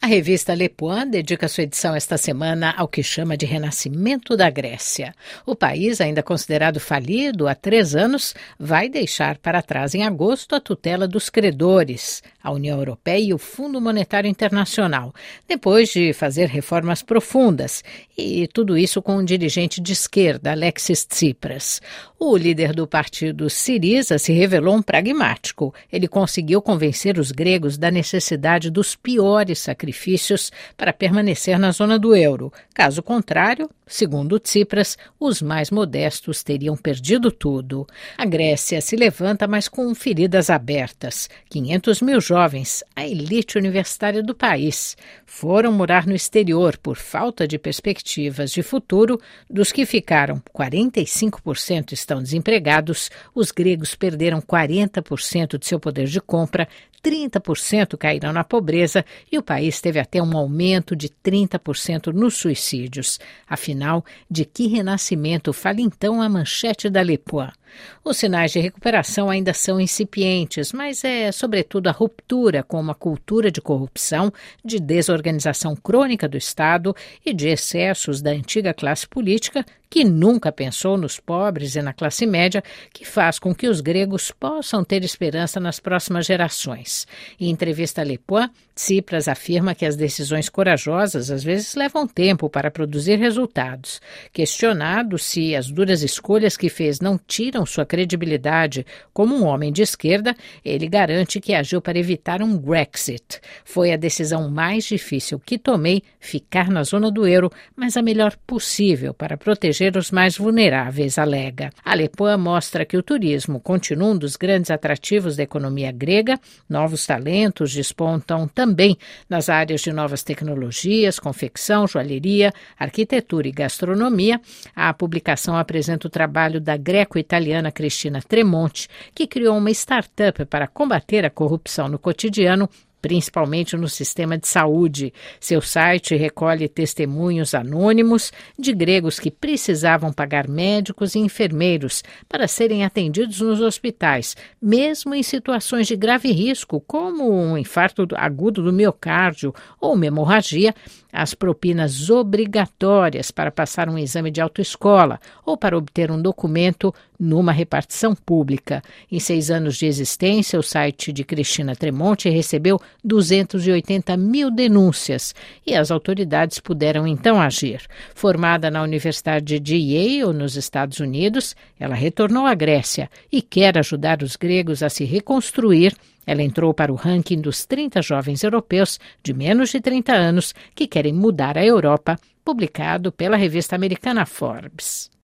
A revista Le Point dedica sua edição esta semana ao que chama de renascimento da Grécia. O país, ainda considerado falido há 3 anos, vai deixar para trás em agosto a tutela dos credores, a União Europeia e o Fundo Monetário Internacional, depois de fazer reformas profundas, e tudo isso com um dirigente de esquerda, Alexis Tsipras. O líder do partido Syriza se revelou um pragmático. Ele conseguiu convencer os gregos da necessidade dos piores sacrifícios para permanecer na zona do euro. Caso contrário, segundo Tsipras, os mais modestos teriam perdido tudo. A Grécia se levanta, mas com feridas abertas. 500 mil jovens, a elite universitária do país, foram morar no exterior por falta de perspectivas de futuro. Dos que ficaram, 45% estão desempregados, os gregos perderam 40% de seu poder de compra, 30% caíram na pobreza e o país teve até um aumento de 30% nos suicídios. Afinal, de que renascimento fala então a manchete da Le Point? Os sinais de recuperação ainda são incipientes, mas é sobretudo a ruptura com uma cultura de corrupção, de desorganização crônica do Estado e de excessos da antiga classe política que nunca pensou nos pobres e na classe média, que faz com que os gregos possam ter esperança nas próximas gerações. Em entrevista a Le Point, Tsipras afirma que as decisões corajosas às vezes levam tempo para produzir resultados. Questionado se as duras escolhas que fez não tiram sua credibilidade como um homem de esquerda, ele garante que agiu para evitar um Brexit. Foi a decisão mais difícil que tomei, ficar na zona do euro, mas a melhor possível para proteger os mais vulneráveis, alega. A Le Point mostra que o turismo continua um dos grandes atrativos da economia grega. Novos talentos despontam também nas áreas de novas tecnologias, confecção, joalheria, arquitetura e gastronomia. A publicação apresenta o trabalho da greco-italiana Cristina Tremonti, que criou uma startup para combater a corrupção no cotidiano, principalmente no sistema de saúde. Seu site recolhe testemunhos anônimos de gregos que precisavam pagar médicos e enfermeiros para serem atendidos nos hospitais, mesmo em situações de grave risco, como um infarto agudo do miocárdio ou uma hemorragia. As propinas obrigatórias para passar um exame de autoescola ou para obter um documento numa repartição pública. Em 6 anos de existência, o site de Cristina Tremonti recebeu 280 mil denúncias e as autoridades puderam então agir. Formada na Universidade de Yale, nos Estados Unidos, ela retornou à Grécia e quer ajudar os gregos a se reconstruir. Ela entrou para o ranking dos 30 jovens europeus de menos de 30 anos que querem mudar a Europa, publicado pela revista americana Forbes.